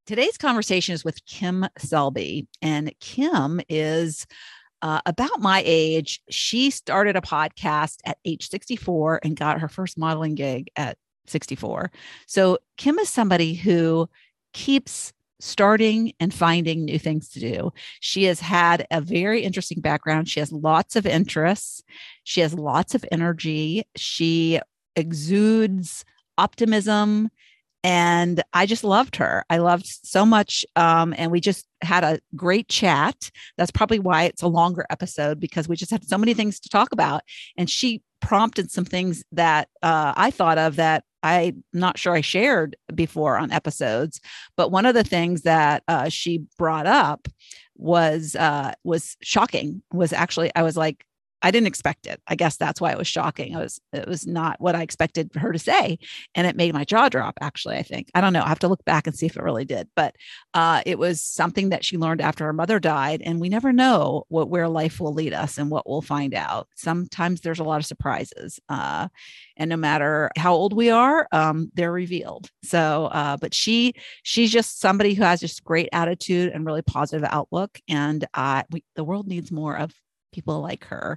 Today's conversation is with Kim Selby, and Kim is about my age. She started a podcast at age 64 and got her first modeling gig at 64. So Kim is somebody who keeps starting and finding new things to do. She has had a very interesting background. She has lots of interests. She has lots of energy. She exudes optimism. And I just loved her. I loved so much. And we just had a great chat. That's probably why it's a longer episode, because we just had so many things to talk about. And she prompted some things that I thought of that I'm not sure I shared before on episodes. But one of the things that she brought up was shocking. Was actually, I was like, I didn't expect it. I guess that's why it was shocking. It was not what I expected her to say. And it made my jaw drop, actually, I think. I don't know. I have to look back and see if it really did. But it was something that she learned after her mother died. And we never know where life will lead us and what we'll find out. Sometimes there's a lot of surprises. And no matter how old we are, they're revealed. So, but she's just somebody who has just great attitude and really positive outlook. And the world needs more of people like her.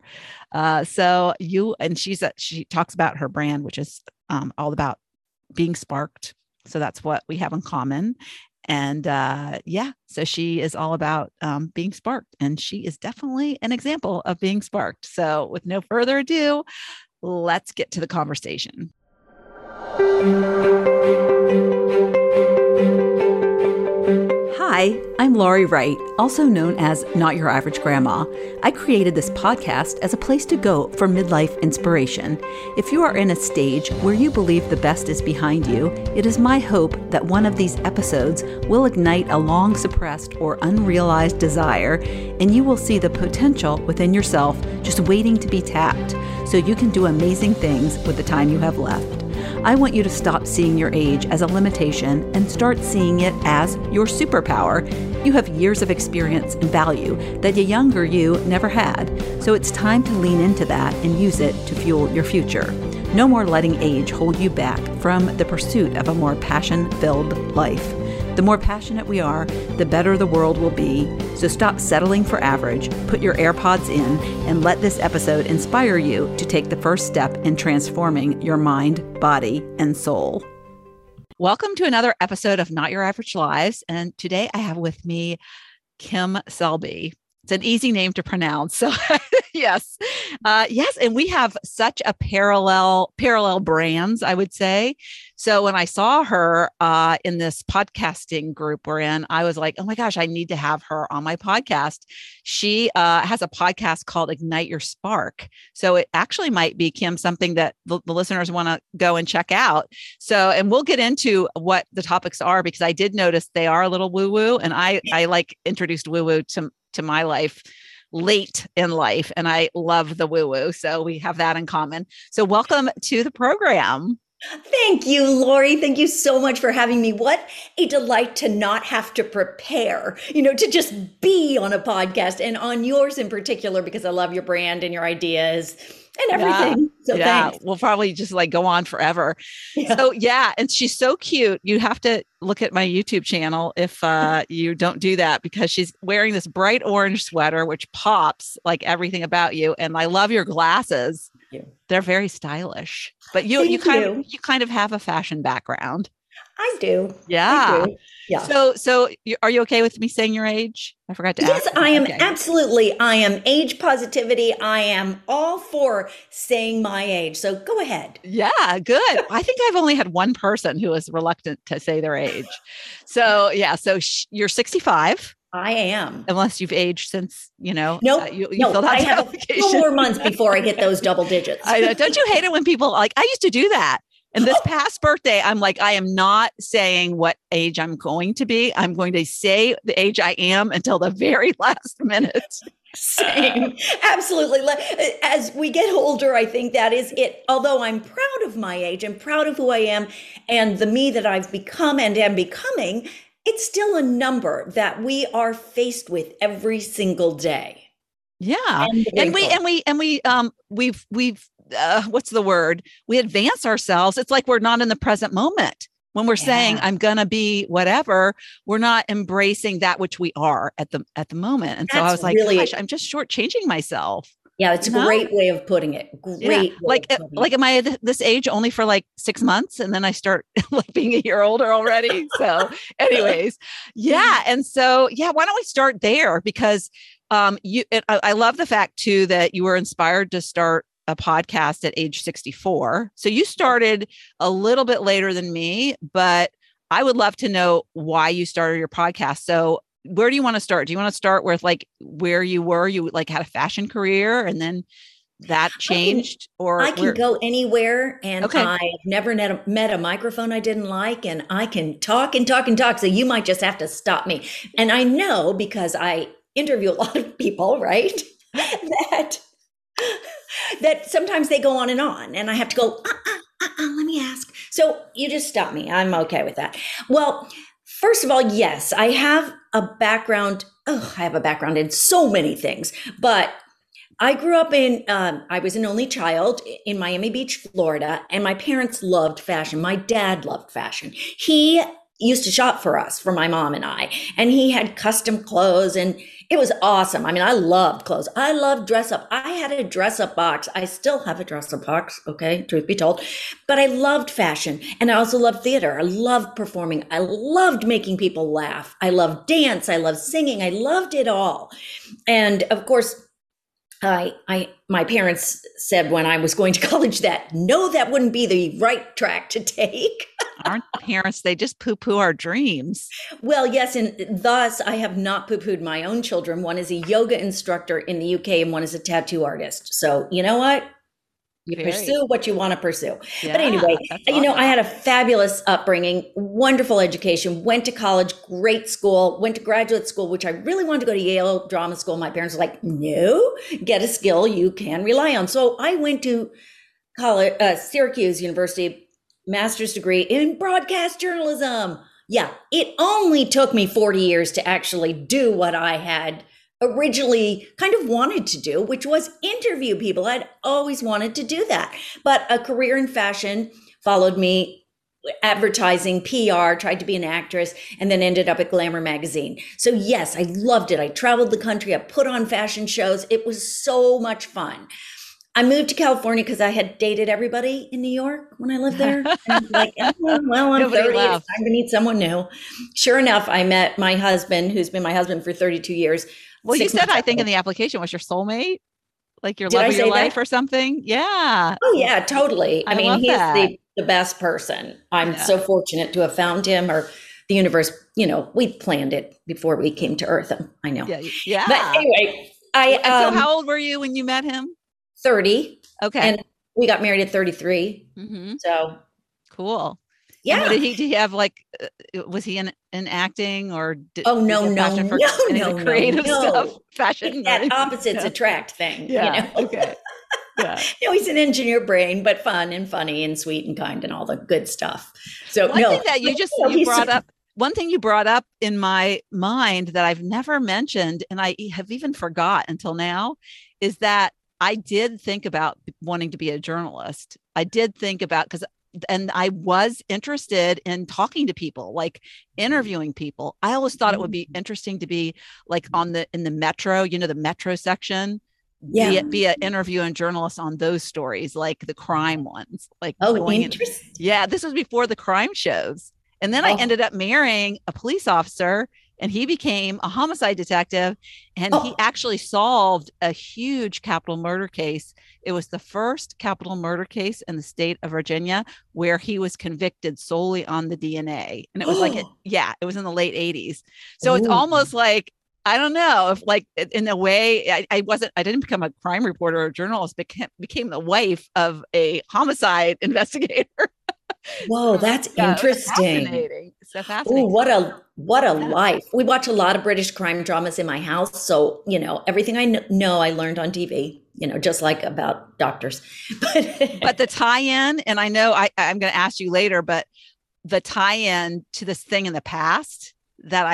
She talks about her brand, which is all about being sparked. So that's what we have in common. And so she is all about being sparked, and she is definitely an example of being sparked. So with no further ado, let's get to the conversation. Hi, I'm Laurie Wright, also known as Not Your Average Grandma. I created this podcast as a place to go for midlife inspiration. If you are in a stage where you believe the best is behind you, it is my hope that one of these episodes will ignite a long suppressed or unrealized desire, and you will see the potential within yourself just waiting to be tapped, so you can do amazing things with the time you have left. I want you to stop seeing your age as a limitation and start seeing it as your superpower. You have years of experience and value that a younger you never had, so it's time to lean into that and use it to fuel your future. No more letting age hold you back from the pursuit of a more passion-filled life. The more passionate we are, the better the world will be. So stop settling for average, put your AirPods in, and let this episode inspire you to take the first step in transforming your mind, body, and soul. Welcome to another episode of Not Your Average Lives. And today I have with me Kim Selby. It's an easy name to pronounce. So yes. And we have such a parallel brands, I would say. So when I saw her in this podcasting group we're in, I was like, oh my gosh, I need to have her on my podcast. She has a podcast called Ignite Your Spark. So it actually might be, Kim, something that the listeners want to go and check out. So, and we'll get into what the topics are, because I did notice they are a little woo-woo, and I like introduced woo-woo to my life late in life, and I love the woo-woo. So we have that in common. So welcome to the program. Thank you, Laurie. Thank you so much for having me. What a delight to not have to prepare, to just be on a podcast, and on yours in particular, because I love your brand and your ideas and everything. So thanks. We'll probably just go on forever. Yeah. So and she's so cute. You have to look at my YouTube channel if you don't do that, because she's wearing this bright orange sweater, which pops like everything about you. And I love your glasses. Thank you. They're very stylish, but you kind of have a fashion background. I do. Yeah. I do. Yeah. So are you okay with me saying your age? I forgot to ask. Yes, I am. Okay. Absolutely. I am age positivity. I am all for saying my age. So go ahead. Yeah, good. I think I've only had one person who was reluctant to say their age. So you're 65. I am. Unless you've aged since, Nope. You filled out I have a few more months before I hit those double digits. I know. Don't you hate it when people I used to do that? And this past birthday, I'm like, I am not saying what age I'm going to be. I'm going to say the age I am until the very last minute. Same. Absolutely. As we get older, I think that is it. Although I'm proud of my age, I'm proud of who I am and the me that I've become and am becoming, it's still a number that we are faced with every single day. Yeah. We've what's the word? We advance ourselves. It's like we're not in the present moment. when we're saying Yeah. I'm going to be whatever, we're not embracing that which we are at the moment. And so I That's was like, gosh, really, I'm just shortchanging myself, yeah, it's you a know? great way of putting it. Yeah. Great way of putting it. Am I at this age only for like 6 months and then I start like being a year older already? So anyways, yeah. And so, yeah, why don't we start there? Because I love the fact too, that you were inspired to start a podcast at age 64. So you started a little bit later than me, but I would love to know why you started your podcast. So where do you want to start? Do you want to start with like where you were? You like had a fashion career and then that changed, or I can where? go anywhere, and Okay. I've never met a microphone I didn't like, and I can talk and talk and talk. So you might just have to stop me. And I know because I interview a lot of people, right? that that sometimes they go on, and I have to go. Let me ask. So you just stop me. I'm okay with that. Well, first of all, yes, I have a background. Oh, I have a background in so many things, but I grew up I was an only child in Miami Beach, Florida, and my parents loved fashion. My dad loved fashion. He used to shop for us, for my mom and I, and he had custom clothes, and it was awesome. I mean, I loved clothes. I loved dress up. I had a dress up box. I still have a dress up box, okay, truth be told, but I loved fashion, and I also loved theater. I loved performing. I loved making people laugh. I loved dance. I loved singing. I loved it all. And of course, my parents said when I was going to college that no, that wouldn't be the right track to take. Aren't parents, they just poo-poo our dreams. Well, yes, and thus I have not poo-pooed my own children. One is a yoga instructor in the UK and one is a tattoo artist. So you know what? You pursue what you want to pursue. Yeah, but anyway, that's you know, awesome. I had a fabulous upbringing, wonderful education, went to college, great school, went to graduate school, which I really wanted to go to Yale Drama School. My parents were like, no, get a skill you can rely on. So I went to college, Syracuse University, master's degree in broadcast journalism. Yeah, it only took me 40 years to actually do what I had originally kind of wanted to do, which was interview people. I'd always wanted to do that. But a career in fashion followed me, advertising, PR, tried to be an actress, and then ended up at Glamour magazine. So yes, I loved it. I traveled the country. I put on fashion shows. It was so much fun. I moved to California because I had dated everybody in New York when I lived there. And I was like, oh, well, I'm Nobody 30. left. It's time to meet someone new. Sure enough, I met my husband, who's been my husband for 32 years. Well, you 6 said, months I think in ago. the application was your soulmate, like your Did love I of your say life that? or something. Yeah. Oh, yeah, totally. I I mean, love he's that. the best person. I'm Yeah. so fortunate to have found him, or the universe, you know, we planned it before we came to Earth. I know. Yeah. But Yeah. anyway, And so how old were you when you met him? 30, Okay. and we got married at 33. Hmm. So, Cool. And what yeah. did he have like, was he in acting, or Oh, did he no, have no, passion for no, any of no, the no, creative stuff, no. fashion? It's Or that anything? opposites Yeah. attract thing, you Yeah. know. Okay. Yeah. No, he's an engineer brain, but fun and funny and sweet and kind and all the good stuff. So, One no, thing that but, you he's brought up, one thing you brought up in my mind that I've never mentioned, and I have even forgot until now, is that I did think about wanting to be a journalist. I did think about, and I was interested in talking to people, like interviewing people. I always thought it would be interesting to be like in the metro, the metro section, yeah. be an interview and journalist on those stories, like the crime ones, like Oh, going in. interesting. Yeah, this was before the crime shows. And then I Oh, ended up marrying a police officer, and he became a homicide detective, and he oh, actually solved a huge capital murder case. It was the first capital murder case in the state of Virginia where he was convicted solely on the DNA. And it was like, oh, it was in the late 80s. So it's ooh. almost like, I don't know if, like, in a way, I didn't become a crime reporter or journalist, became the wife of a homicide investigator. Whoa, that's Yeah, it was interesting. fascinating. So Oh, fascinating. what a Yeah. life. We watch a lot of British crime dramas in my house, so you know everything I know I learned on TV. You know, just like about doctors. But the tie-in, and I know I'm going to ask you later, but the tie-in to this thing in the past that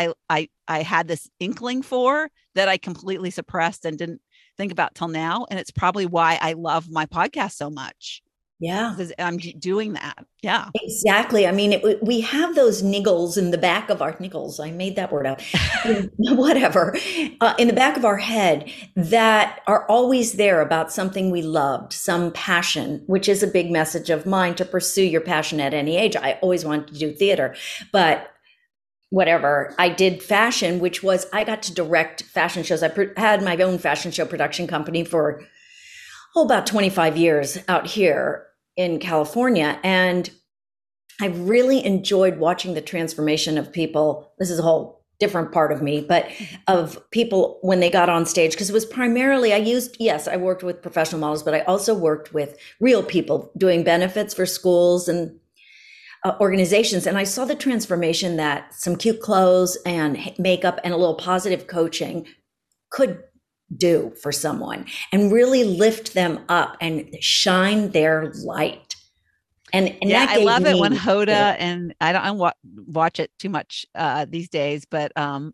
I had this inkling for, that I completely suppressed and didn't think about till now, and it's probably why I love my podcast so much. Yeah. I'm doing that. Yeah. Exactly. I mean, we have those niggles in the back of our niggles. I made that word up. Whatever. In the back of our head that are always there about something we loved, some passion, which is a big message of mine to pursue your passion at any age. I always wanted to do theater, but whatever. I did fashion, which was I got to direct fashion shows. Had my own fashion show production company for about 25 years out here in California. And I really enjoyed watching the transformation of people. This is a whole different part of me, but of people when they got on stage, because it was primarily, I worked with professional models, but I also worked with real people doing benefits for schools and organizations. And I saw the transformation that some cute clothes and makeup and a little positive coaching could do for someone and really lift them up and shine their light. And yeah, that I love it when me, Hoda, and I don't watch it too much these days, but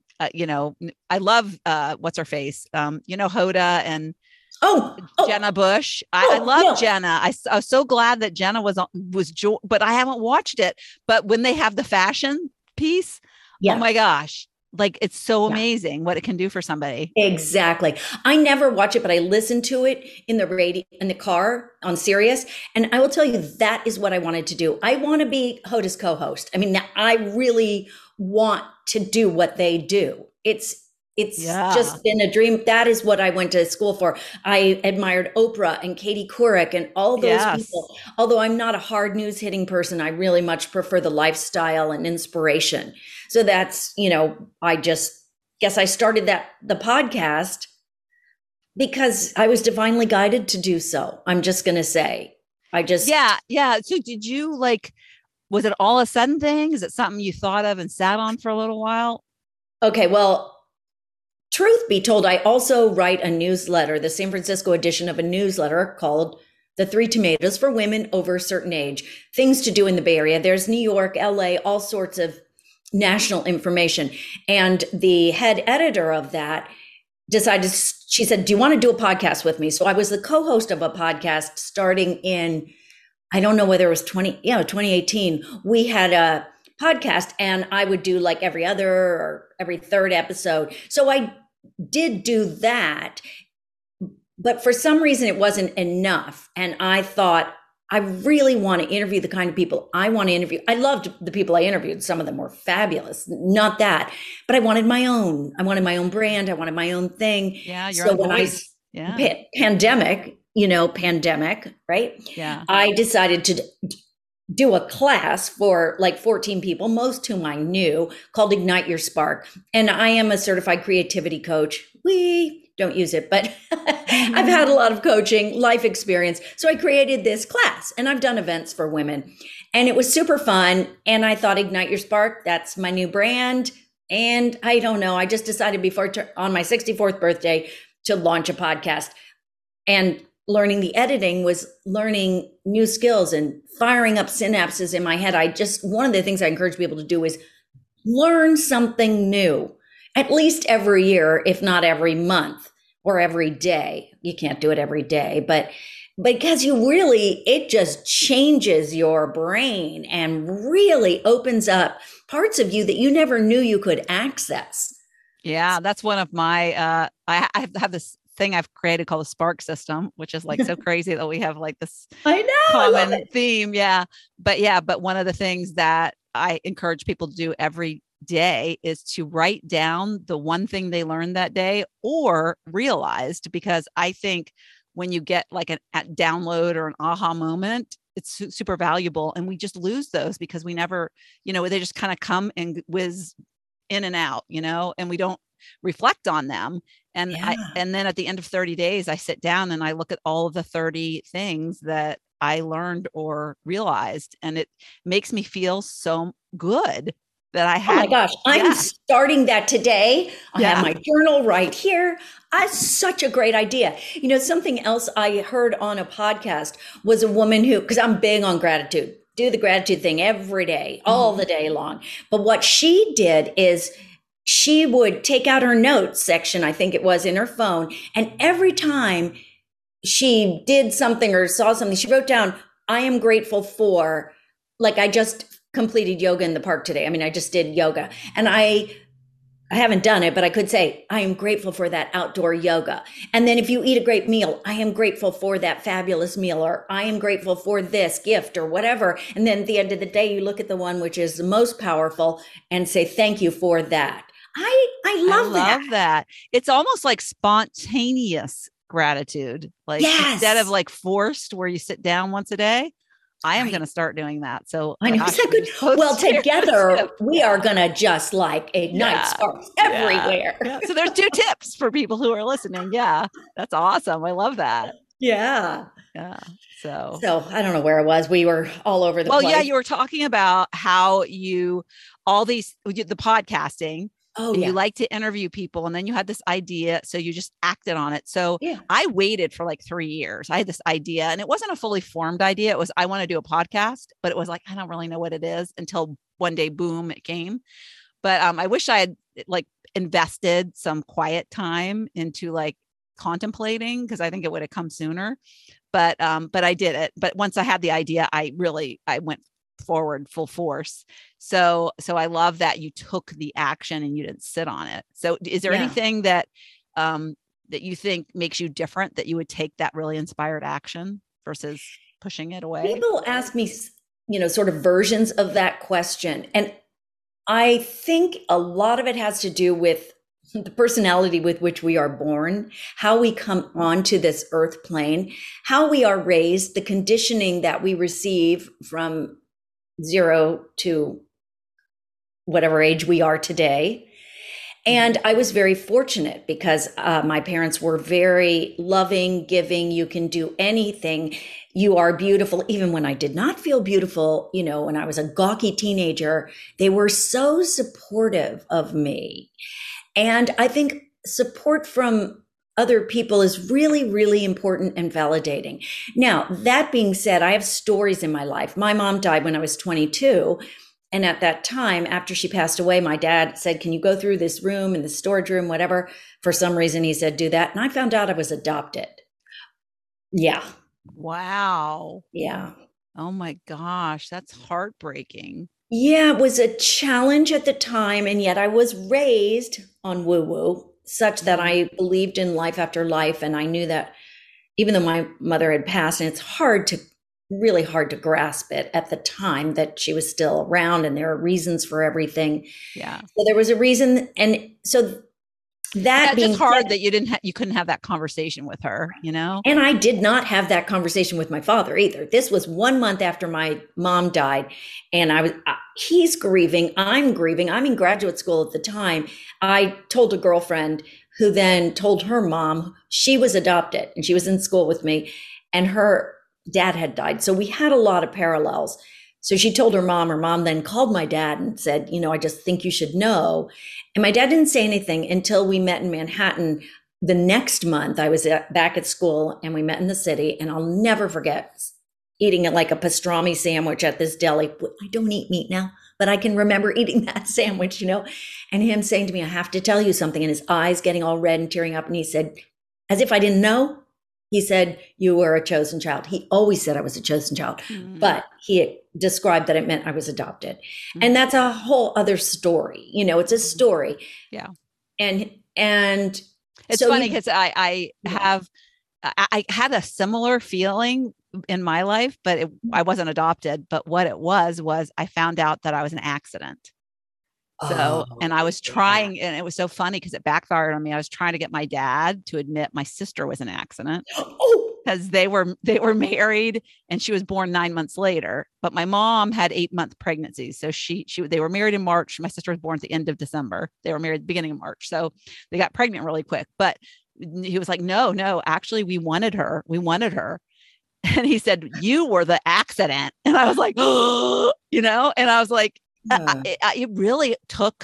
I love what's her face, Hoda and Jenna Bush. I love no. Jenna. I was so glad that Jenna but I haven't watched it. But when they have the fashion piece, oh my gosh, like it's so amazing what it can do for somebody. Exactly. I never watch it, but I listen to it in the radio, in the car on Sirius. And I will tell you, that is what I wanted to do. I want to be Hoda's co-host. I mean, I really want to do what they do. It's just been a dream. That is what I went to school for. I admired Oprah and Katie Couric and all those people. Although I'm not a hard news hitting person, I really much prefer the lifestyle and inspiration. So that's, I just guess I started the podcast because I was divinely guided to do so. I'm just going to say, Yeah. So did you was it all a sudden thing? Is it something you thought of and sat on for a little while? Okay. Well, truth be told, I also write a newsletter, the San Francisco edition of a newsletter called The Three Tomatoes for Women Over a Certain Age. Things to do in the Bay Area. There's New York, LA, all sorts of national information. And the head editor of that decided, she said, do you want to do a podcast with me? So I was the co-host of a podcast starting in, I don't know whether it was 2018. We had a podcast and I would do like every other or every third episode. So I did do that, but for some reason it wasn't enough. And I thought, I really want to interview the kind of people I want to interview. I loved the people I interviewed. Some of them were fabulous, not that, but I wanted my own. I wanted my own brand. I wanted my own thing. Yeah. Your own voice. Pandemic, right? Yeah. I decided to do a class for like 14 people, most whom I knew, called Ignite Your Spark. And I am a certified creativity coach. We don't use it, but I've had a lot of coaching, life experience. So I created this class and I've done events for women and it was super fun. And I thought Ignite Your Spark, that's my new brand. And I don't know, I just decided on my 64th birthday to launch a podcast. And learning the editing was learning new skills and firing up synapses in my head. One of the things I encourage people to do is learn something new, at least every year, if not every month or every day. You can't do it every day, but because it just changes your brain and really opens up parts of you that you never knew you could access. Yeah, that's one of my, I have this thing I've created called the Spark System, which is like so crazy that we have like this common theme. But one of the things that I encourage people to do every day is to write down the one thing they learned that day or realized, because I think when you get like a download or an aha moment, it's super valuable. And we just lose those because we never, they just kind of come and whiz in and out, and we don't reflect on them. And and then at the end of 30 days, I sit down and I look at all of the 30 things that I learned or realized. And it makes me feel so good that I had. Oh my gosh, I'm starting that today. I have my journal right here. Such a great idea. Something else I heard on a podcast was a woman because I'm big on gratitude, do the gratitude thing every day, all the day long. But what she did is she would take out her notes section, I think it was, in her phone. And every time she did something or saw something, she wrote down I am grateful for, like, I just completed yoga in the park today. I mean, I just did yoga, and I haven't done it, but I could say I am grateful for that outdoor yoga. And then if you eat a great meal, I am grateful for that fabulous meal, or I am grateful for this gift or whatever. And then at the end of the day, you look at the one which is the most powerful and say, thank you for that. I love that. It's almost like spontaneous gratitude. Like instead of like forced where you sit down once a day, I am going to start doing that. So I know. Is that good? Well, together we are going to just like ignite sparks everywhere. Yeah. So there's 2 tips for people who are listening. Yeah. That's awesome. I love that. Yeah. Yeah. So I don't know where I was. We were all over the place. Well, yeah, you were talking about how the podcasting. Oh, yeah. You like to interview people, and then you had this idea, so you just acted on it. So I waited for like 3 years. I had this idea, and it wasn't a fully formed idea. It was, I want to do a podcast, but it was like, I don't really know what it is, until one day, boom, it came. But I wish I had like invested some quiet time into like contemplating, because I think it would have come sooner. But I did it. But once I had the idea, I went forward full force. So I love that you took the action and you didn't sit on it. So is there anything that you think makes you different, that you would take that really inspired action versus pushing it away? People ask me, sort of versions of that question. And I think a lot of it has to do with the personality with which we are born, how we come onto this earth plane, how we are raised, the conditioning that we receive from 0 to whatever age we are today. And I was very fortunate because my parents were very loving, giving. You can do anything. You are beautiful. Even when I did not feel beautiful, when I was a gawky teenager, they were so supportive of me. And I think support from other people is really, really important and validating. Now, that being said, I have stories in my life. My mom died when I was 22. And at that time, after she passed away, my dad said, can you go through this room, in the storage room, whatever? For some reason, he said, do that. And I found out I was adopted. Yeah. Wow. Yeah. Oh my gosh. That's heartbreaking. Yeah, it was a challenge at the time. And yet I was raised on woo-woo, such that I believed in life after life. And I knew that even though my mother had passed, and it's really hard to grasp it at the time that she was still around, and there are reasons for everything. Yeah. So there was a reason. And so that's just hard that you couldn't have that conversation with her, And I did not have that conversation with my father either. This was 1 month after my mom died, and he's grieving. I'm grieving. I'm in graduate school at the time. I told a girlfriend who then told her mom she was adopted, and she was in school with me, and her dad had died. So we had a lot of parallels. So she told her mom then called my dad and said, I just think you should know. And my dad didn't say anything until we met in Manhattan. The next month I was back at school, and we met in the city, and I'll never forget eating like a pastrami sandwich at this deli. I don't eat meat now, but I can remember eating that sandwich, and him saying to me, I have to tell you something, and his eyes getting all red and tearing up. And he said, as if I didn't know, he said, you were a chosen child. He always said I was a chosen child, but he described that it meant I was adopted. And that's a whole other story. It's a story. Yeah. And it's funny because I had a similar feeling in my life, but I wasn't adopted. But what it was I found out that I was an accident. So, and I was trying, and it was so funny because it backfired on me. I was trying to get my dad to admit my sister was an accident because they were married, and she was born 9 months later, but my mom had 8-month pregnancies. So they were married in March. My sister was born at the end of December. They were married at the beginning of March. So they got pregnant really quick, but he was like, no, actually we wanted her. And he said, you were the accident. And I was like, and I was like, it really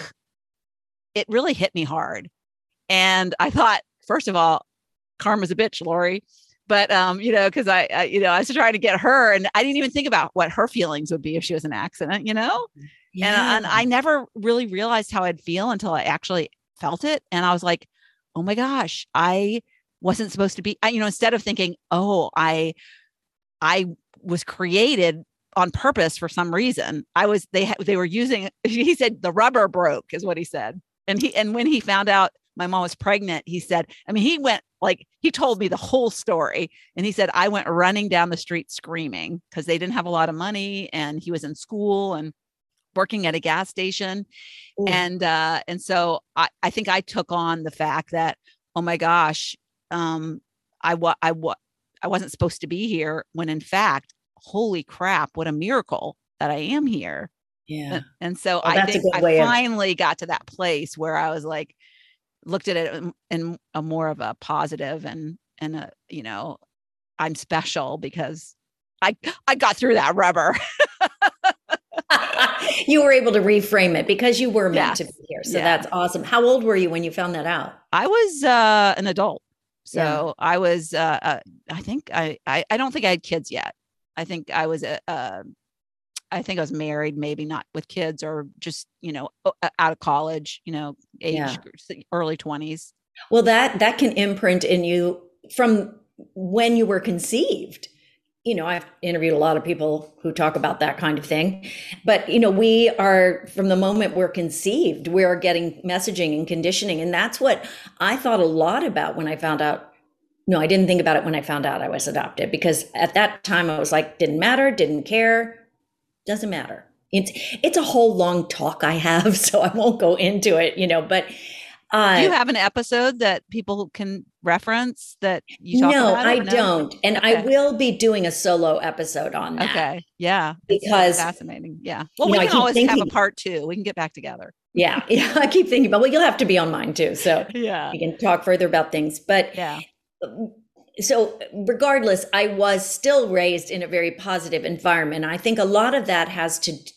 hit me hard. And I thought, first of all, karma's a bitch, Lori. But, because I was trying to get her, and I didn't even think about what her feelings would be if she was an accident, Yeah. And I never really realized how I'd feel until I actually felt it. And I was like, oh my gosh, I wasn't supposed to be, instead of thinking, oh, I I was created on purpose for some reason. They were using, he said the rubber broke is what he said. And when he found out my mom was pregnant, he said, I mean, he told me the whole story. And he said, I went running down the street screaming because they didn't have a lot of money and he was in school and working at a gas station. Ooh. And so I think I took on the fact that, oh my gosh, I wasn't supposed to be here, when in fact, holy crap, what a miracle that I am here. Yeah. And so I think I finally got to that place where I was like, looked at it in a more of a positive and a, you know, I'm special because I got through that rubber. You were able to reframe it because you were meant to be here. So that's awesome. How old were you when you found that out? I was an adult. So I was, I think I don't think I had kids yet. I think I was married, maybe not with kids, or just, you know, out of college, you know, age, early 20s. Well, that can imprint in you from when you were conceived. You know, I've interviewed a lot of people who talk about that kind of thing, but, you know, we are, from the moment we're conceived, we're getting messaging and conditioning. And that's what I thought a lot about when I found out. No, I didn't think about it when I found out I was adopted, because at that time I was like, didn't matter, didn't care, doesn't matter. It's a whole long talk I have, so I won't go into it, you know, but do you have an episode that people can reference that you talk about? No, I don't. And okay. I will be doing a solo episode on that. Okay. Yeah. Because it's fascinating. Yeah. Well, we can always have a part 2. We can get back together. Yeah. I keep thinking about, well, you'll have to be on mine too. So we can talk further about things. But so regardless, I was still raised in a very positive environment. I think a lot of that has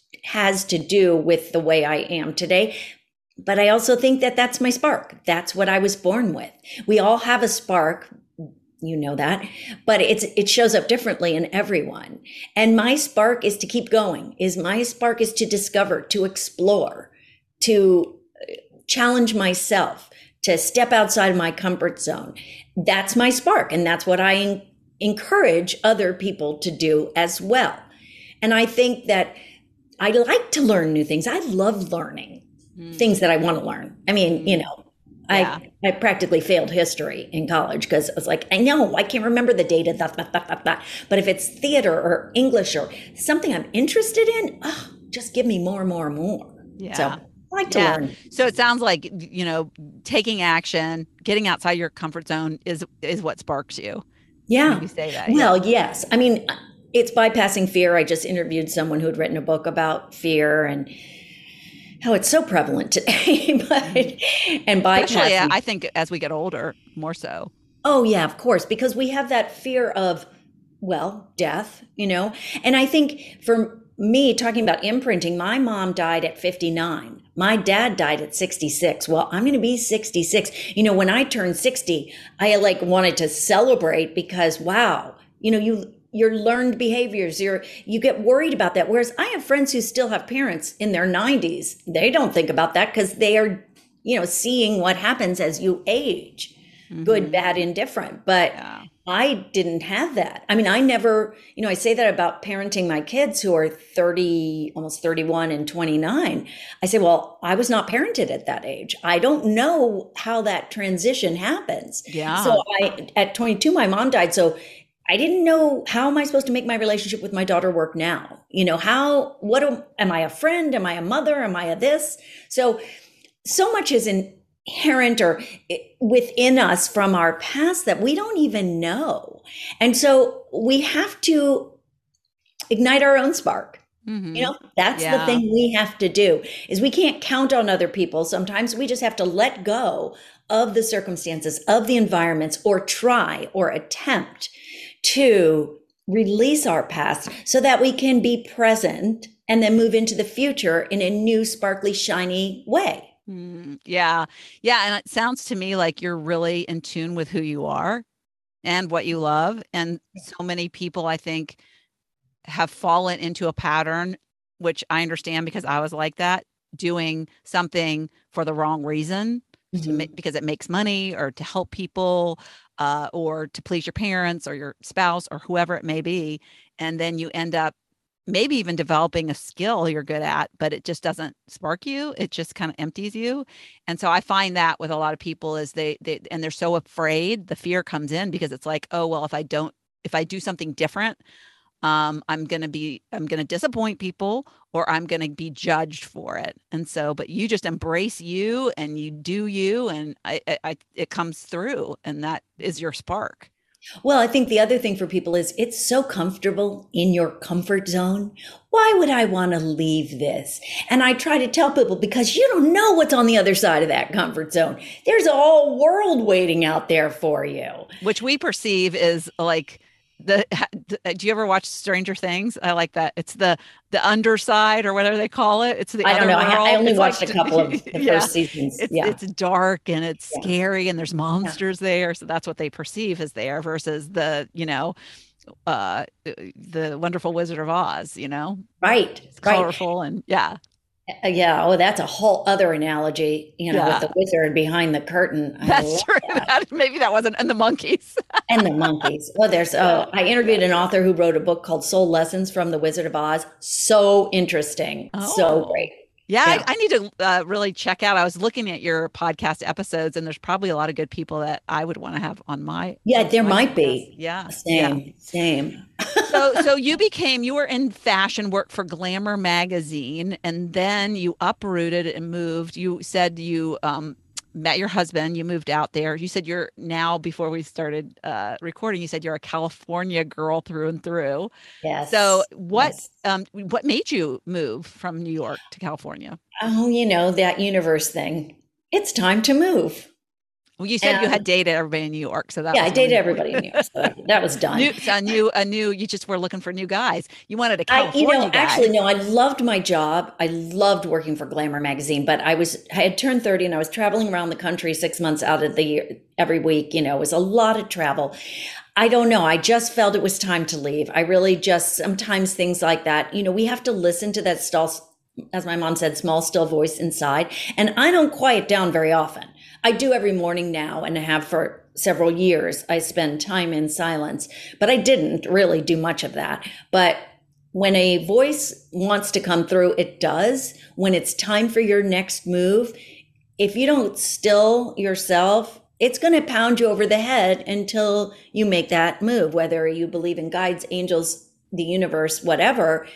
to do with the way I am today. But I also think that that's my spark. That's what I was born with. We all have a spark, you know that, but it shows up differently in everyone. And my spark is to keep going. My spark is to discover, to explore, to challenge myself, to step outside of my comfort zone. That's my spark. And that's what I encourage other people to do as well. And I think that I like to learn new things. I love learning things that I want to learn. I mean, you know, I practically failed history in college because I was like, I know, I can't remember the data, but if it's theater or English or something I'm interested in, just give me more and more and more. Yeah. So I like to learn. So it sounds like, you know, taking action, getting outside your comfort zone is what sparks you. Yeah. You say that. Well, yes. I mean, it's bypassing fear. I just interviewed someone who had written a book about fear and how it's so prevalent today, and bypassing. Especially, I think as we get older, more so. Oh yeah, of course, because we have that fear of, well, death, you know. And I think for me, talking about imprinting, my mom died at 59. My dad died at 66. Well, I'm going to be 66. You know, when I turned 60, I wanted to celebrate because, wow, you know, your learned behaviors, you get worried about that. Whereas I have friends who still have parents in their 90s. They don't think about that because they are, you know, seeing what happens as you age, good, bad, indifferent. But I didn't have that. I mean, I never, you know, I say that about parenting my kids who are 30, almost 31 and 29. I say, well, I was not parented at that age. I don't know how that transition happens. Yeah. So at 22, my mom died. So I didn't know, how am I supposed to make my relationship with my daughter work now? You know, am I a friend? Am I a mother? Am I a this? So much is inherent or within us from our past that we don't even know. And so we have to ignite our own spark. You know, that's the thing we have to do, is we can't count on other people. Sometimes we just have to let go of the circumstances, of the environments, or try or attempt to release our past so that we can be present and then move into the future in a new, sparkly, shiny way. Yeah. And it sounds to me like you're really in tune with who you are and what you love. And so many people, I think, have fallen into a pattern, which I understand because I was like that, doing something for the wrong reason. because it makes money or to help people, or to please your parents or your spouse or whoever it may be. And then you end up maybe even developing a skill you're good at, but it just doesn't spark you. It just kind of empties you. And so I find that with a lot of people is and they're so afraid, the fear comes in because it's like, oh, well, if I do something different, I'm going to disappoint people, or I'm going to be judged for it. And so, but you just embrace you and you do you, and it comes through, and that is your spark. Well, I think the other thing for people is it's so comfortable in your comfort zone. Why would I want to leave this? And I try to tell people, because you don't know what's on the other side of that comfort zone. There's a whole world waiting out there for you. Which we perceive is like, do you ever watch Stranger Things? I like that. It's the underside, or whatever they call it. It's the I don't know. I only watched like, a couple of the first seasons. It's dark and it's scary and there's monsters there. So that's what they perceive as there versus the Wonderful Wizard of Oz, Right. It's colorful and yeah. Oh, that's a whole other analogy, with the wizard behind the curtain. That's true. Maybe that wasn't, and the monkeys. And the monkeys. Well, I interviewed an author who wrote a book called Soul Lessons from the Wizard of Oz. So interesting. So great. Yeah. I need to really check out. I was looking at your podcast episodes, and there's probably a lot of good people that I would want to have on my. Yeah, there might podcast. Be. Yeah. Same. So you were in fashion, worked for Glamour magazine, and then you uprooted and moved. You said you met your husband, you moved out there. You said you're now, before we started recording, you said you're a California girl through and through. Yes. So what made you move from New York to California? Oh, that universe thing. It's time to move. Well, you said you had dated everybody in New York, so that I dated everybody in New York, so that was done. You just were looking for new guys. You wanted a California guy. Actually, no. I loved my job. I loved working for Glamour magazine, but I had turned 30 and I was traveling around the country 6 months out of the year every week. It was a lot of travel. I don't know. I just felt it was time to leave. I really just sometimes things like that. We have to listen to that as my mom said, small, still voice inside, and I don't quiet down very often. I do every morning now, and I have for several years. I spend time in silence, but I didn't really do much of that. But when a voice wants to come through, it does. When it's time for your next move, if you don't still yourself, it's going to pound you over the head until you make that move, whether you believe in guides, angels, the universe, whatever.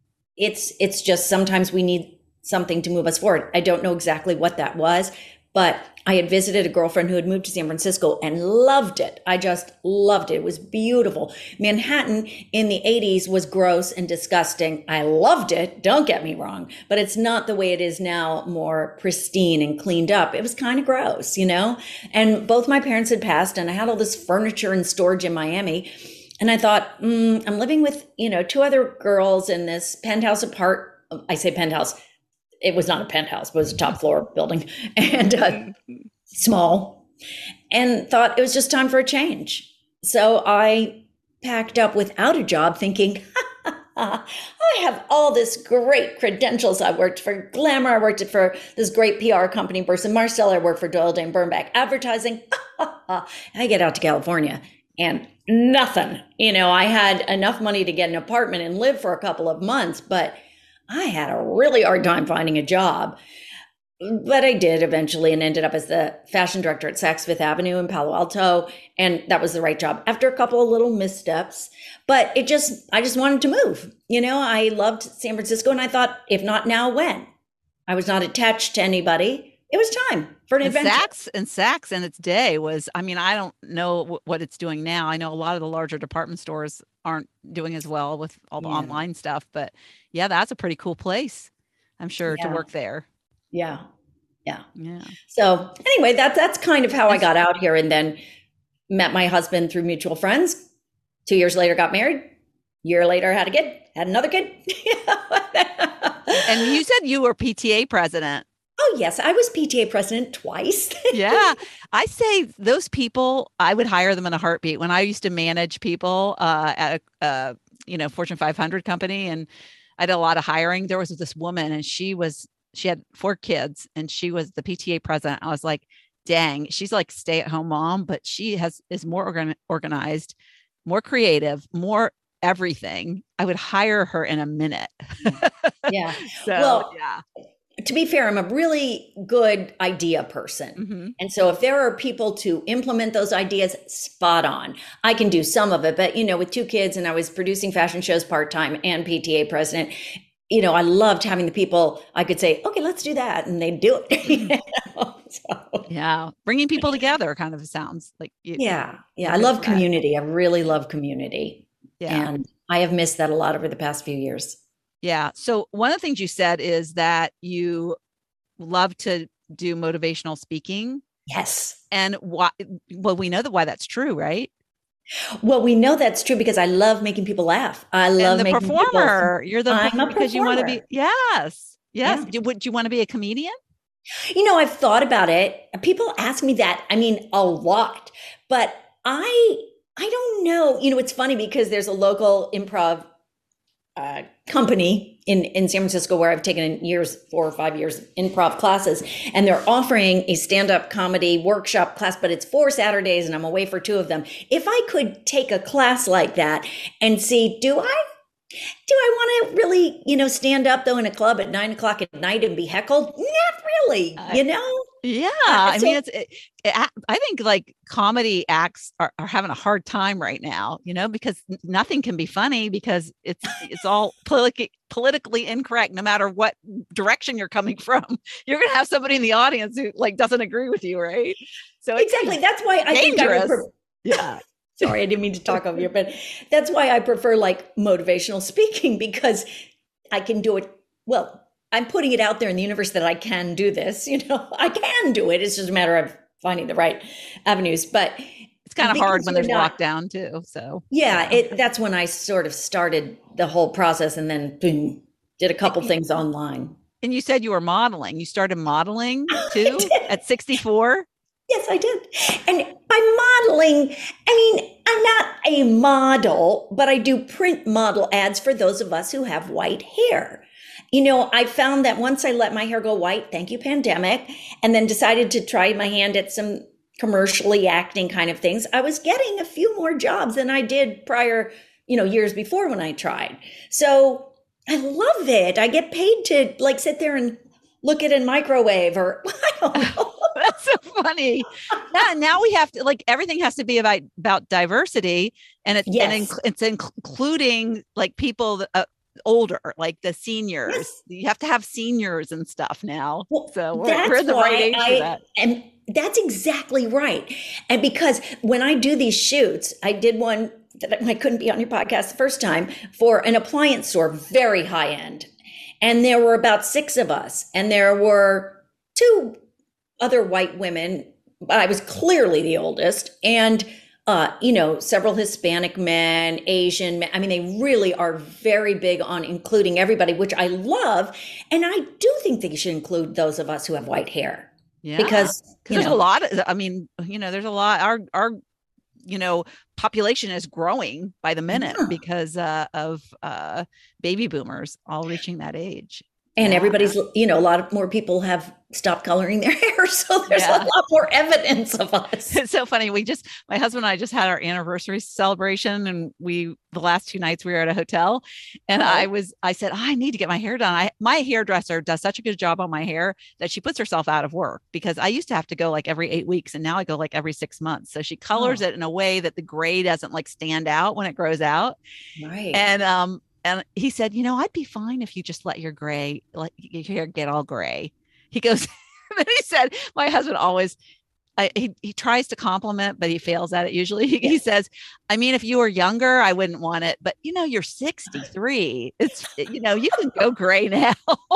It's just sometimes we need something to move us forward. I don't know exactly what that was, but I had visited a girlfriend who had moved to San Francisco and loved it. I just loved it. It was beautiful. Manhattan in the 80s was gross and disgusting. I loved it. Don't get me wrong, but it's not the way it is now, more pristine and cleaned up. It was kind of gross, and both my parents had passed, and I had all this furniture in storage in Miami. And I thought, I'm living with, two other girls in this penthouse I say penthouse. It was not a penthouse, but it was a top floor building, and small, and thought it was just time for a change. So I packed up without a job thinking, I have all this great credentials. I worked for Glamour. I worked for this great PR company, Burson Marsteller. I worked for Doyle Dane Bernbach Advertising. I get out to California and nothing. I had enough money to get an apartment and live for a couple of months, but I had a really hard time finding a job. But I did eventually, and ended up as the fashion director at Saks Fifth Avenue in Palo Alto. And that was the right job after a couple of little missteps. But I just wanted to move. I loved San Francisco, and I thought, if not now, when? I was not attached to anybody. It was time for an adventure. Saks in its day was, I don't know what it's doing now. I know a lot of the larger department stores aren't doing as well with all the online stuff, but yeah, that's a pretty cool place, I'm sure, to work there. Yeah. So anyway, that's kind of how I got out here, and then met my husband through mutual friends. 2 years later, got married. Year later, had a kid, had another kid. And you said you were PTA president. Oh, yes. I was PTA president twice. Yeah. I say those people, I would hire them in a heartbeat. When I used to manage people at a Fortune 500 company, and I did a lot of hiring, there was this woman, and she had 4 kids, and she was the PTA president. I was like, dang, she's like stay-at-home mom, but she is more organized, more creative, more everything. I would hire her in a minute. Yeah. So, well, yeah. To be fair, I'm a really good idea person. Mm-hmm. And so if there are people to implement those ideas, spot on. I can do some of it, but with 2 kids and I was producing fashion shows part-time and PTA president, I loved having the people I could say, okay, let's do that. And they'd do it. So. Yeah. Bringing people together kind of sounds like. Yeah. I love community. I really love community. Yeah. And I have missed that a lot over the past few years. Yeah. So one of the things you said is that you love to do motivational speaking. Yes. And why? Well, we know why that's true, right? Well, we know that's true because I love making people laugh. I love the making performer. People, You're the I'm a because performer. You want to be. Yes. Yeah. Would you want to be a comedian? I've thought about it. People ask me that. I mean, a lot, but I don't know. It's funny because there's a local improv company in San Francisco where I've taken 4 or 5 years improv classes, and they're offering a stand-up comedy workshop class, but it's 4 Saturdays and I'm away for 2 of them. If I could take a class like that and see, do I want to really, stand up though in a club at 9:00 at night and be heckled? Not really, Yeah. I mean, I think like comedy acts are having a hard time right now, because nothing can be funny because it's all politically incorrect. No matter what direction you're coming from, you're going to have somebody in the audience who like doesn't agree with you. Right. So exactly. That's why I think I would yeah. Sorry, I didn't mean to talk over you, but that's why I prefer like motivational speaking, because I can do it. Well, I'm putting it out there in the universe that I can do this. I can do it. It's just a matter of finding the right avenues. But it's kind of hard when there's lockdown too. So that's when I sort of started the whole process, and then boom, did a couple things online. And you said you were modeling. You started modeling too at 64. Yes, I did. And by modeling, I mean, I'm not a model, but I do print model ads for those of us who have white hair. I found that once I let my hair go white, thank you, pandemic, and then decided to try my hand at some commercially acting kind of things, I was getting a few more jobs than I did prior, years before when I tried. So I love it. I get paid to like sit there and look at a microwave, or I don't know. That's so funny. Now we have to, like, everything has to be about diversity, and it's including like people older, like the seniors. Yes. You have to have seniors and stuff now. Well, so we're in the right age for that. And that's exactly right. And because when I do these shoots, I did one that I couldn't be on your podcast the first time for an appliance store, very high end. And there were about 6 of us, and there were 2 other white women, but I was clearly the oldest, and several Hispanic men, Asian men. I mean, they really are very big on including everybody, which I love. And I do think they should include those of us who have white hair. Yeah. Because there's a lot. There's a lot. Our population is growing by the minute because of baby boomers all reaching that age. And everybody's, a lot more people have stopped coloring their hair. So there's a lot more evidence of us. It's so funny. My husband and I just had our anniversary celebration, and the last 2 nights we were at a hotel, and I said, I need to get my hair done. My hairdresser does such a good job on my hair that she puts herself out of work, because I used to have to go like every 8 weeks, and now I go like every 6 months. So she colors it in a way that the gray doesn't like stand out when it grows out. Right. And he said, I'd be fine if you just let your hair get all gray. He goes, then he said, my husband always, he tries to compliment, but he fails at it usually. He says, I mean, if you were younger, I wouldn't want it, but you're 63. It's, you can go gray now.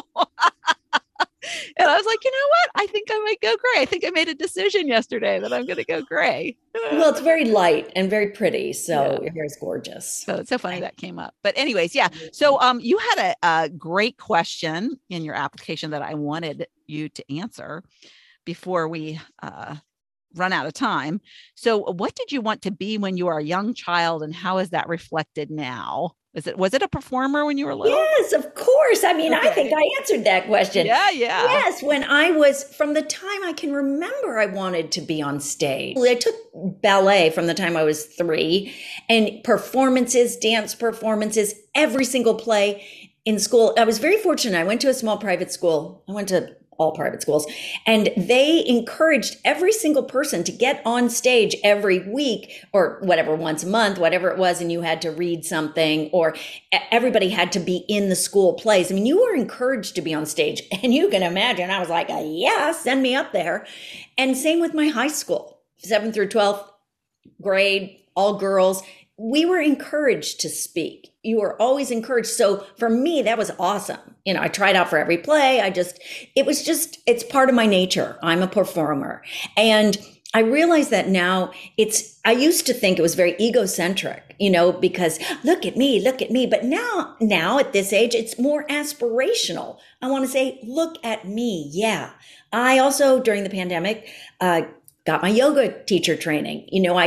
And I was like, you know what? I think I might go gray. I think I made a decision yesterday that I'm going to go gray. Well, it's very light and very pretty. So your hair is gorgeous. So it's so funny that came up. But anyways, yeah. So you had a great question in your application that I wanted you to answer before we run out of time. So what did you want to be when you were a young child, and how is that reflected now? Was it a performer when you were little? Yes, of course. I mean, okay. I think I answered that question. Yeah. Yes, when I was, from the time I can remember, I wanted to be on stage. I took ballet from the time I was 3, and performances, dance performances, every single play in school. I was very fortunate. I went to a small private school. I went to all private schools, and they encouraged every single person to get on stage every week or whatever, once a month, whatever it was. And you had to read something, or everybody had to be in the school plays. I mean, you were encouraged to be on stage, and you can imagine, I was like, yeah, send me up there. And same with my high school, 7th through 12th grade, all girls. We were encouraged to speak. You were always encouraged. So for me, that was awesome. You know, I tried out for every play. It's part of my nature. I'm a performer. And I realize that now I used to think it was very egocentric, you know, because look at me. But now at this age, it's more aspirational. I want to say, look at me. Yeah. I also, during the pandemic, got my yoga teacher training. You know,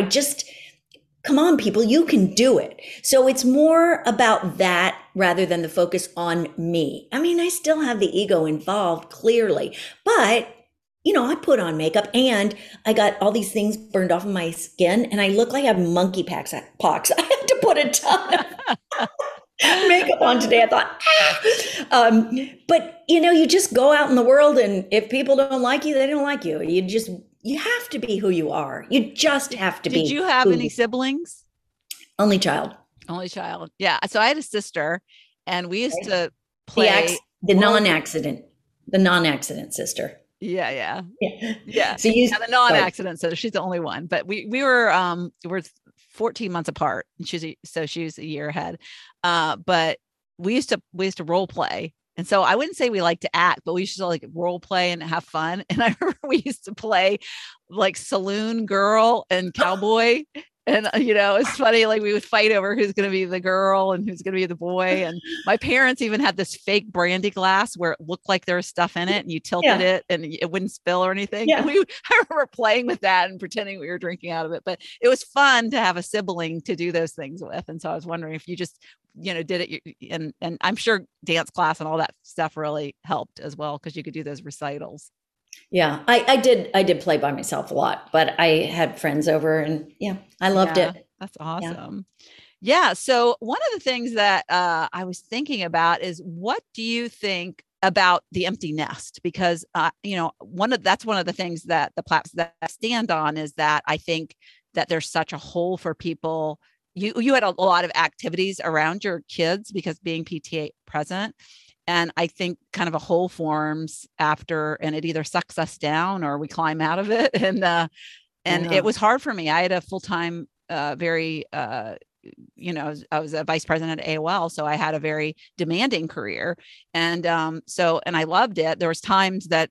come on, people, you can do it. So it's more about that rather than the focus on me. I mean, I still have the ego involved, clearly, but you know, I put on makeup and I got all these things burned off of my skin, and I look like I have monkeypox. I had to put a ton of makeup on today. I thought, but you know, you just go out in the world, and if people don't like you, they don't like you. You have to be who you are. You just have to be. Did you have any siblings? Only child. Yeah. So I had a sister, and we used to play the non-accident sister. Yeah. So the non-accident sister. She's the only one, but we're 14 months apart, and she was a year ahead. But we used to role play. And so I wouldn't say we like to act, but we used to like role play and have fun. And I remember we used to play like saloon girl and cowboy. And, you know, it's funny, like we would fight over who's going to be the girl and who's going to be the boy. And my parents even had this fake brandy glass where it looked like there was stuff in it, and you tilted it and it wouldn't spill or anything. Yeah. I remember playing with that and pretending we were drinking out of it, but it was fun to have a sibling to do those things with. And so I was wondering if you just, you know, did it, and I'm sure dance class and all that stuff really helped as well, because you could do those recitals. Yeah, I did play by myself a lot, but I had friends over, and I loved it. That's awesome. Yeah. So one of the things that I was thinking about is, what do you think about the empty nest? Because, you know, that's one of the things that the platforms that I stand on is that I think that there's such a hole for people. You had a lot of activities around your kids because being PTA present. And I think kind of a hole forms after, and it either sucks us down or we climb out of it. And it was hard for me. I had a full-time, very, you know, I was a vice president at AOL. So I had a very demanding career. And and I loved it. There was times that,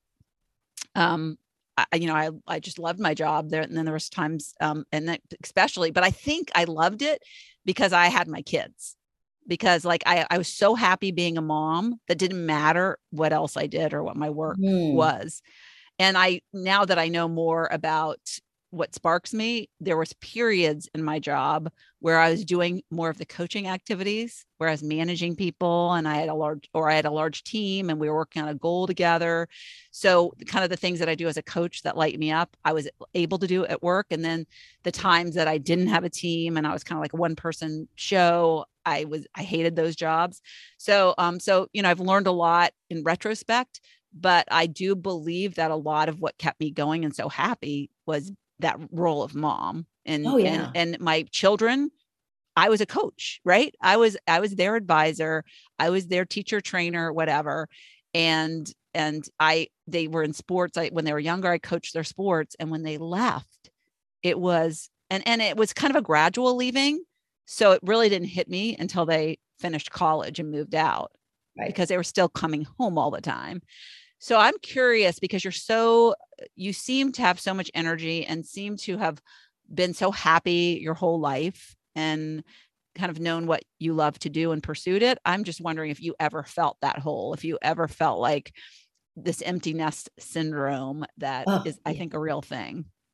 I just loved my job there. And then there was times, especially, but I think I loved it because I had my kids. Because like I was so happy being a mom that didn't matter what else I did or what my work was. And now that I know more about what sparks me, there was periods in my job where I was doing more of the coaching activities, where I was managing people, and I had a large team, and we were working on a goal together. So kind of the things that I do as a coach that light me up, I was able to do at work. And then the times that I didn't have a team and I was kind of like a one person show, I hated those jobs. So, you know, I've learned a lot in retrospect, but I do believe that a lot of what kept me going and so happy was that role of mom. And my children, I was a coach, right? I was their advisor. I was their teacher, trainer, whatever. And they were in sports. When they were younger, I coached their sports. And when they left, it was, and it was kind of a gradual leaving. So it really didn't hit me until they finished college and moved out, right? Because they were still coming home all the time. So I'm curious, because you seem to have so much energy and seem to have been so happy your whole life and kind of known what you love to do and pursued it. I'm just wondering if you ever felt that hole, if you ever felt like this empty nest syndrome that is, I think, a real thing.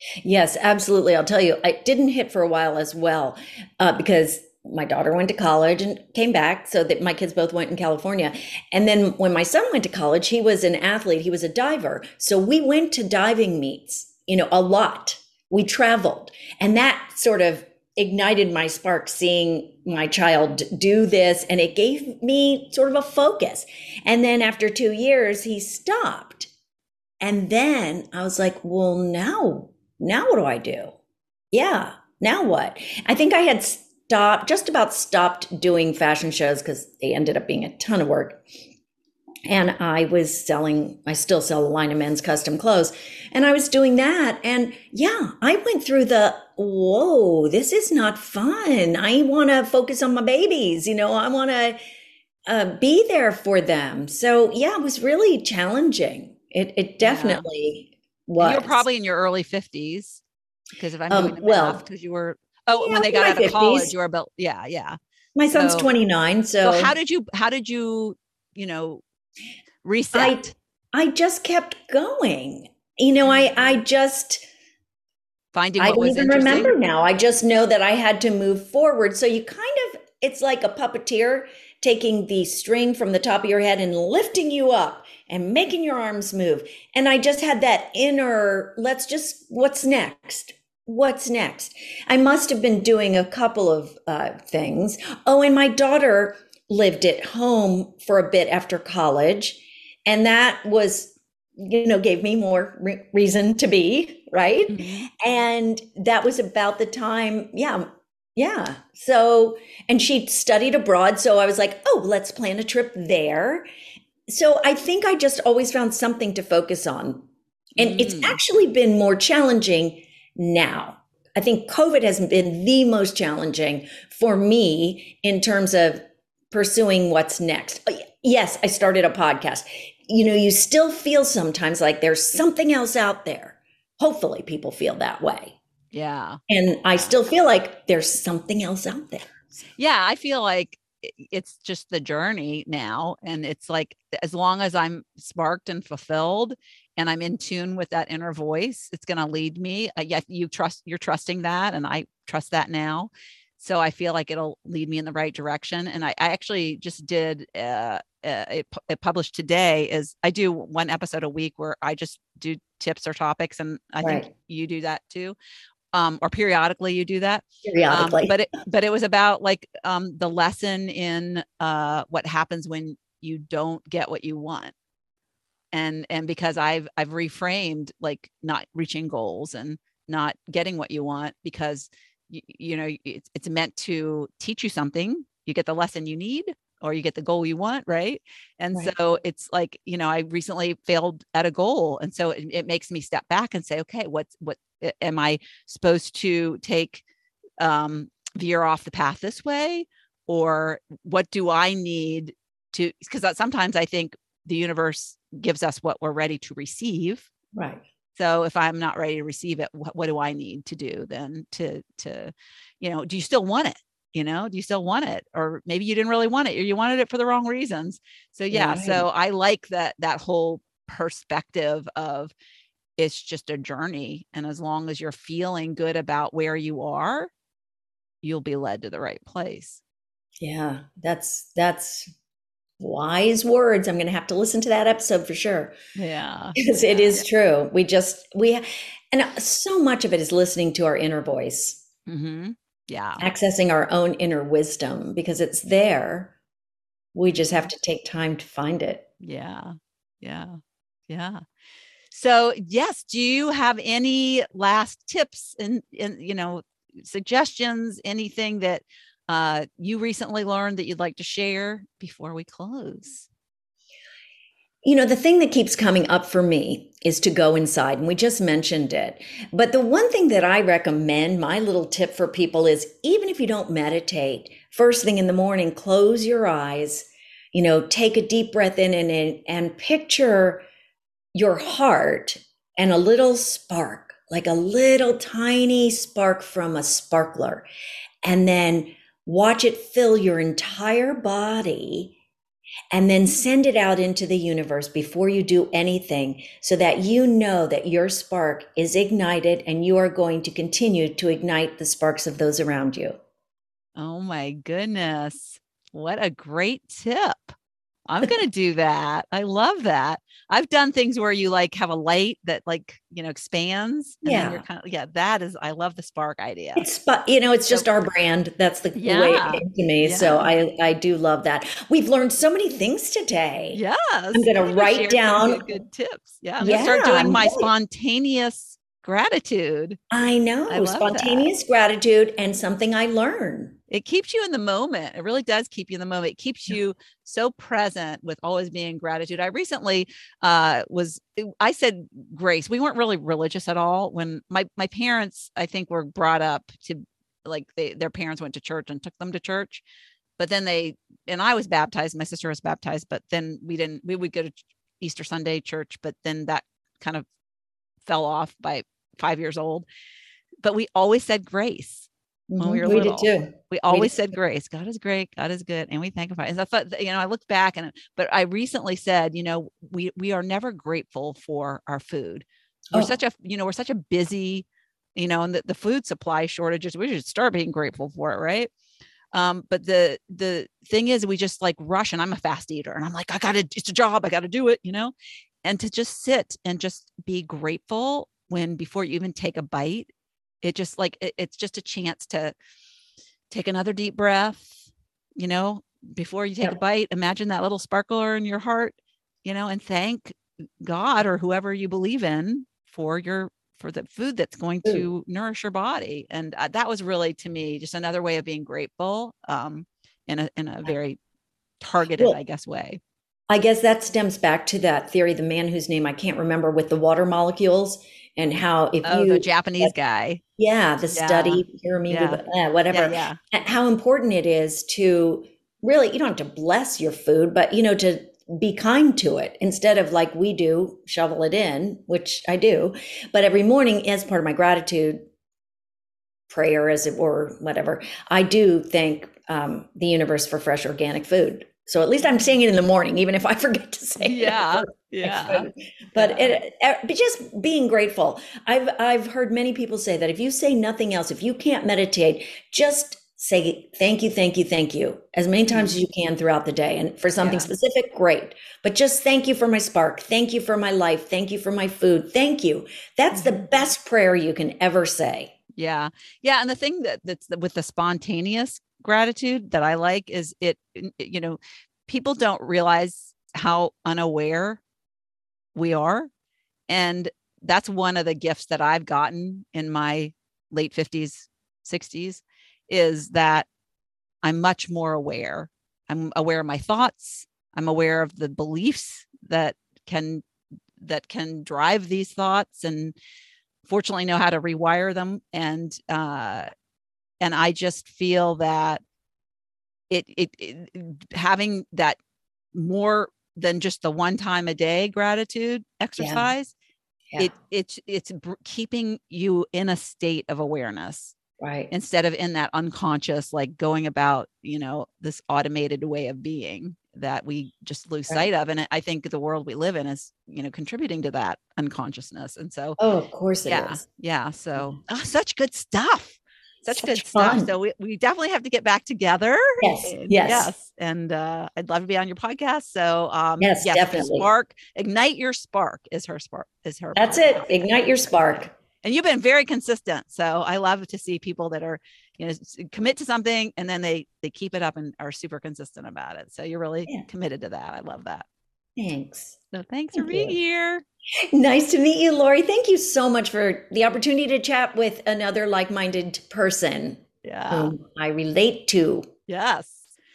Yes, absolutely. I'll tell you, I didn't hit for a while as well, because my daughter went to college and came back. So that my kids both went in California. And then when my son went to college, he was an athlete, he was a diver. So we went to diving meets, a lot. We traveled. And that sort of ignited my spark seeing my child do this. And it gave me sort of a focus. And then after 2 years, he stopped. And then I was like, well, now what do I do? Yeah, now what? I think I had just about stopped doing fashion shows because they ended up being a ton of work. And I still sell a line of men's custom clothes. And I was doing that. And yeah, I went through whoa, this is not fun. I want to focus on my babies. I want to be there for them. So yeah, it was really challenging. It definitely was. You were probably in your early 50s because if I'm doing the math, because you were, when they got out of 50s. College, you were about, yeah. My son's 29. So how did you, reset? I just kept going. I just finding what was interesting. I don't even remember now. I just know that I had to move forward. So it's like a puppeteer taking the string from the top of your head and lifting you up and making your arms move. And I just had that inner, what's next? What's next? I must have been doing a couple of things. Oh, and my daughter lived at home for a bit after college. And that was, gave me more reason to be, right? Mm-hmm. And that was about the time. Yeah. So, and she studied abroad. So I was like, oh, let's plan a trip there. So I think I just always found something to focus on. And it's actually been more challenging now. I think COVID has been the most challenging for me in terms of pursuing what's next. Yes, I started a podcast. You still feel sometimes like there's something else out there. Hopefully people feel that way. Yeah. And I still feel like there's something else out there. Yeah, I feel like it's just the journey now. And it's like, as long as I'm sparked and fulfilled and I'm in tune with that inner voice, it's going to lead me. You're trusting that. And I trust that now. So I feel like it'll lead me in the right direction. And I actually just did, it published today is I do one episode a week where I just do tips or topics. And I think you do that too. Or periodically you do that. Periodically. But it was about like the lesson in what happens when you don't get what you want. And because I've reframed like not reaching goals and not getting what you want because it's meant to teach you something. You get the lesson you need or you get the goal you want, right? And so it's like, I recently failed at a goal. And so it makes me step back and say, okay, what am I supposed to take, veer off the path this way? Or what do I need to, because sometimes I think the universe gives us what we're ready to receive. Right. So if I'm not ready to receive it, what do I need to do then to, do you still want it? Do you still want it? Or maybe you didn't really want it or you wanted it for the wrong reasons. So yeah. Right. So I like that whole perspective of it's just a journey. And as long as you're feeling good about where you are, you'll be led to the right place. Yeah. That's wise words. I'm going to have to listen to that episode for sure. Yeah. Because it is true. And so much of it is listening to our inner voice. Mm-hmm. Yeah. Accessing our own inner wisdom because it's there. We just have to take time to find it. Yeah. So yes, do you have any last tips and suggestions, anything that you recently learned that you'd like to share before we close? The thing that keeps coming up for me is to go inside, and we just mentioned it. But the one thing that I recommend, my little tip for people is even if you don't meditate, first thing in the morning, close your eyes, take a deep breath in and picture your heart and a little spark, like a little tiny spark from a sparkler, and then watch it fill your entire body. and then send it out into the universe before you do anything, so that you know that your spark is ignited and you are going to continue to ignite the sparks of those around you. Oh my goodness. What a great tip. I'm going to do that. I love that. I've done things where you like have a light that like, expands. And then you're kind of, that is, I love the spark idea. It's just our brand. That's the way it came to me. Yeah. So I do love that. We've learned so many things today. Yes. I'm going to write down good tips. Yeah. I'm going to start doing my spontaneous gratitude. I know. Spontaneous gratitude and something I learn. It keeps you in the moment. It really does keep you in the moment. It keeps you so present with always being in gratitude. I recently I said grace. We weren't really religious at all. When my parents, I think, were brought up to like their parents went to church and took them to church. But then I was baptized. My sister was baptized, but then we would go to Easter Sunday church, but then that kind of fell off by 5 years old. But we always said grace. When we were little, did too. We always said grace. God is great. God is good. And we thank him for it. And I thought, I looked back but I recently said, we are never grateful for our food. We're such a busy, and the food supply shortages, we should start being grateful for it. Right. But the thing is, we just like rush, and I'm a fast eater and I'm like, it's a job. I got to do it, and to just sit and just be grateful before you even take a bite. It just it's just a chance to take another deep breath, before you take a bite. Imagine that little sparkler in your heart, and thank God or whoever you believe in for the food that's going to nourish your body. And that was really, to me, just another way of being grateful in a very targeted, I guess, way. I guess that stems back to that theory, the man whose name I can't remember, with the water molecules. And how the Japanese guy. Yeah, the study, whatever. Yeah. How important it is to really, you don't have to bless your food, but, to be kind to it instead of like we do, shovel it in, which I do. But every morning, as part of my gratitude prayer, as it were, whatever, I do thank the universe for fresh organic food. So at least I'm saying it in the morning, even if I forget to say it. Yeah. But just being grateful. I've heard many people say that if you say nothing else, if you can't meditate, just say thank you, thank you, thank you as many times as you can throughout the day. And for something specific, great. But just thank you for my spark. Thank you for my life. Thank you for my food. Thank you. That's the best prayer you can ever say. Yeah. Yeah. And the thing that's with the spontaneous gratitude that I like is people don't realize how unaware we are. And that's one of the gifts that I've gotten in my late 50s, 60s, is that I'm much more aware. I'm aware of my thoughts. I'm aware of the beliefs that can drive these thoughts, and fortunately know how to rewire them. And I just feel that it having that more than just the one time a day gratitude exercise, it's keeping you in a state of awareness, right? Instead of in that unconscious, like going about, this automated way of being that we just lose sight of. And I think the world we live in is, contributing to that unconsciousness. And so, of course it is. Yeah. So such good stuff. Such good fun stuff. So we definitely have to get back together. Yes. And I'd love to be on your podcast. So yes, definitely. Ignite your spark is her spark. That's it. Ignite your spark. And you've been very consistent. So I love to see people that are, commit to something and then they keep it up and are super consistent about it. So you're really committed to that. I love that. Thanks. So thanks for being here. Nice to meet you, Lori. Thank you so much for the opportunity to chat with another like-minded person whom I relate to. Yes.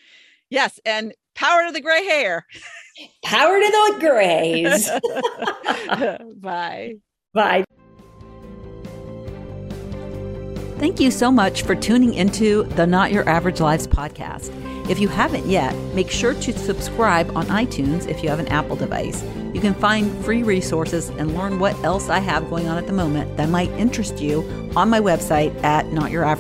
And power to the gray hair. Power to the grays. Bye. Bye. Thank you so much for tuning into the Not Your Average Lives podcast. If you haven't yet, make sure to subscribe on iTunes if you have an Apple device. You can find free resources and learn what else I have going on at the moment that might interest you on my website at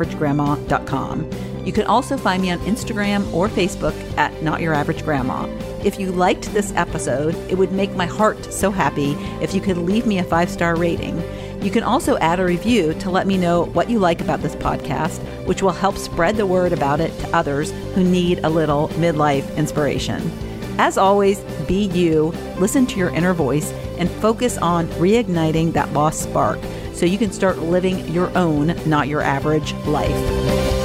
notyouraveragegrandma.com. You can also find me on Instagram or Facebook at Not Your Average Grandma. If you liked this episode, it would make my heart so happy if you could leave me a 5-star rating. You can also add a review to let me know what you like about this podcast, which will help spread the word about it to others who need a little midlife inspiration. As always, be you, listen to your inner voice, and focus on reigniting that lost spark so you can start living your own, not your average life.